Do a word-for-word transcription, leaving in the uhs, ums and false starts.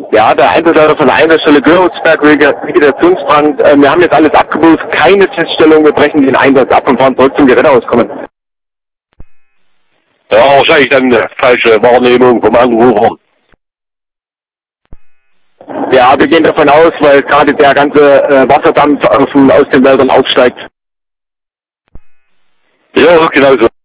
Ja, der Einsatzleiter von der Einsatzstelle Görlitz-Berg, Vegetationsbrand. Äh, wir haben jetzt alles abgebucht, keine Feststellung, wir brechen den Einsatz ab und fahren zurück zum Gerätehaus kommen. Ja, wahrscheinlich dann eine falsche Wahrnehmung vom Anrufer. Ja, wir gehen davon aus, weil gerade der ganze äh, Wasserdampf aus, aus den Wäldern aufsteigt. Ja, genau so.